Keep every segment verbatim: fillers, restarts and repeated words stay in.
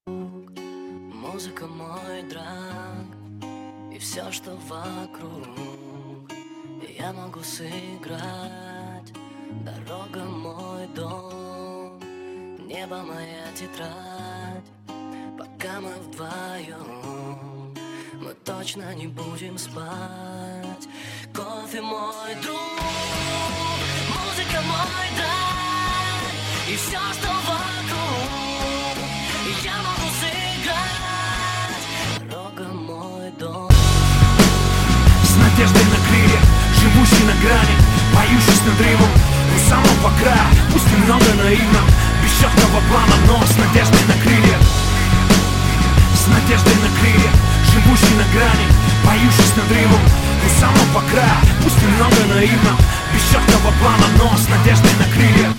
Музыка мой драг, и все, что вокруг, я могу сыграть. Дорога мой дом, небо моя тетрадь. Пока мы вдвоем, мы точно не будем спать. Кофе мой друг, музыка мой драг, и все, что вокруг, я могу сыграть. Дорога мой дом. С надеждой на крылья, живущий на грани, поющий с надрывом у самого края. Пусть немного наивно, без четкого плана, но с надеждой на крылья. С надеждой на крылья, живущий на грани, поющий с надрывом у самого края. Пусть немного наивно, без четкого плана, но с надеждой на крылья.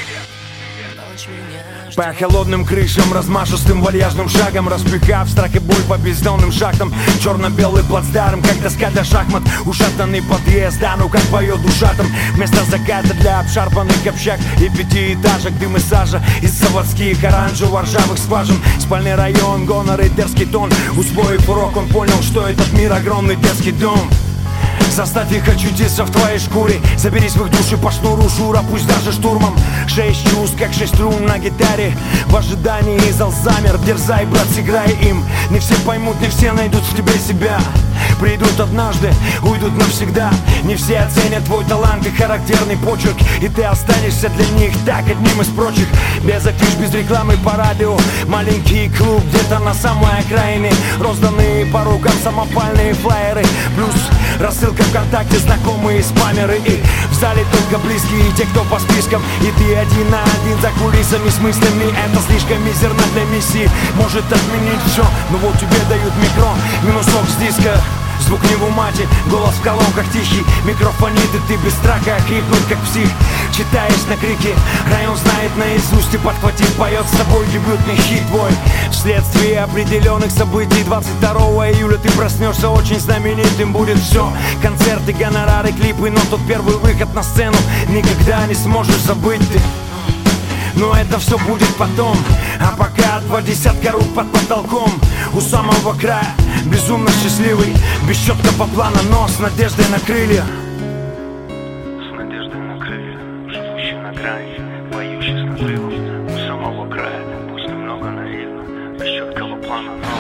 По холодным крышам, размашистым вальяжным шагом, распихав страх и боль по бездонным шахтам. Черно-белый плацдарм, как доска для шахмат. Ушатанный подъезд, да ну как поет душатом. Вместо заката для обшарпанных общак и пятиэтажек, дым и сажа из заводских оранжево-ржавых скважин. Спальный район, гонор и дерзкий тон. Усвоив урок, он понял, что этот мир огромный детский дом. Заставь их очутиться в твоей шкуре. Заберись в их души по шнуру шура, пусть даже штурмом. Шесть чувств, как шесть струн на гитаре. В ожидании зал замер. Дерзай, брат, сыграй им. Не все поймут, не все найдут в тебе себя. Придут однажды, уйдут навсегда. Не все оценят твой талант и характерный почерк, и ты останешься для них так одним из прочих. Без афиш, без рекламы по радио. Маленький клуб где-то на самой окраине. Розданные по рукам самопальные флаеры. Плюс рассылка ВКонтакте, знакомые спамеры. И в зале только близкие, те, кто по спискам. И ты один на один за кулисами с мыслями. Это слишком мизерно для миссии. Может отменить все, но вот тебе дают микро. Минусок с диска. Звук не в умате, голос в колонках тихий. Микрофонит, и ты без страха хрипнуть как псих. Читаешь на крики, район знает наизусть. И подхватив, поет с собой дебютный хит твой. Вследствие определенных событий двадцать второго июля ты проснешься очень знаменитым. Будет все, концерты, гонорары, клипы. Но тот первый выход на сцену никогда не сможешь забыть ты. Но это все будет потом. А пока два десятка рук под потолком. У самого края, безумно счастливый. Без четкого плана, но с надеждой на крылья. С надеждой на крылья, живущий на грани, поющий с надрывом у самого края. Пусть немного наивно, без четкого плана, но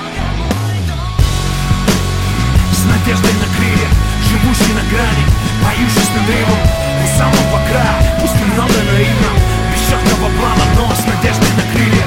с надеждой на крылья, живущий на грани, поющий с надрывом у самого края. Пусть немного наивно, без четкого плана, но с надеждой на крылья.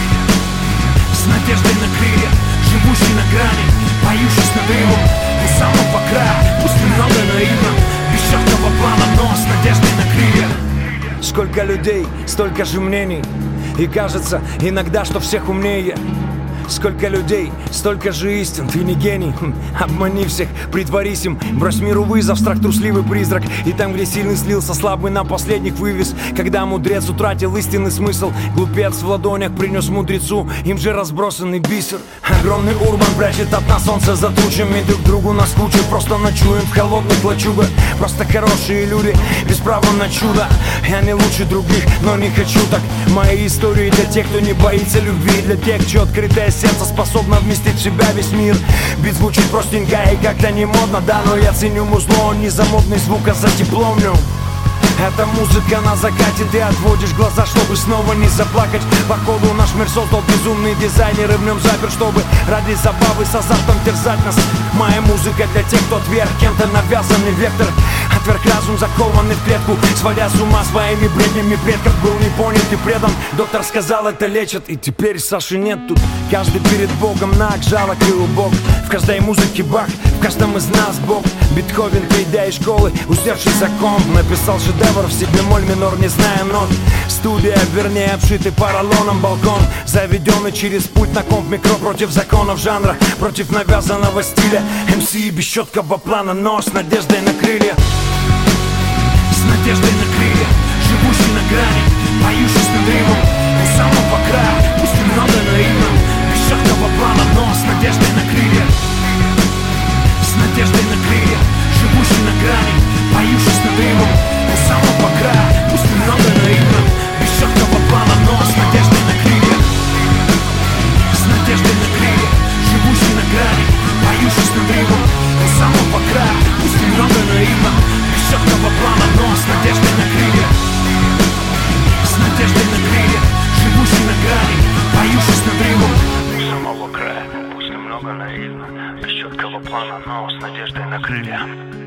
С надеждой на крылья, живущий на грани, поющий с надрывом у самого края. Пусть немного наивно, без четкого плана, но с надеждой на крылья. Сколько людей, столько же мнений. И кажется иногда, что всех умнее. Сколько людей, столько же истин. Ты не гений, хм, обмани всех, притворись им. Брось миру вызов, страх трусливый призрак. И там, где сильный слился, слабый на последних вывез. Когда мудрец утратил истинный смысл, глупец в ладонях принес мудрецу им же разбросанный бисер. Огромный урбан прячет от нас солнце за тучами. Друг другу наскучим, просто ночуем в холодных лачугах. Просто хорошие люди, без права на чудо. Я не лучше других, но не хочу так. Мои истории для тех, кто не боится любви. Для тех, чье открытое сердце способно вместить в себя весь мир. Бит звучит простенько и как-то не модно, да, но я ценю музло, он не за модный звук, а за теплом в нем. Эта музыка на закате, ты отводишь глаза, чтобы снова не заплакать. Походу наш мир создал безумный дизайнер, и в нем запер, чтобы ради забавы с азартом терзать нас. Моя музыка для тех, кто отверг кем-то навязанный вектор. Отверг разум, закованный в клетку, сводя с ума своими бреднями предков. Был не понят и предан, доктор сказал, это лечит. И теперь Саши нет тут, каждый перед Богом наг, жалок и убог. В каждой музыке Бах, в каждом из нас Бог. Бетховен, придя из школы, усевший за комп, написал шедевр в себе моль минор, не зная нот. Студия, вернее, обшитый поролоном балкон, заведенный через путь на комп микро. Против законов жанра, против навязанного стиля. эм си без четкого плана, но с надеждой на крылья. С надеждой на крылья, живущий на грани, поющий с надрывом у самого края. Пусть немного наивно, без четкого плана, но с надеждой на крылья. С надеждой на крылья, живущий на грани, поющий с надрывом у самого края. Пусть немного наивно, без четкого плана, но с надеждой на крылья. С плана, но с надеждой на крылья.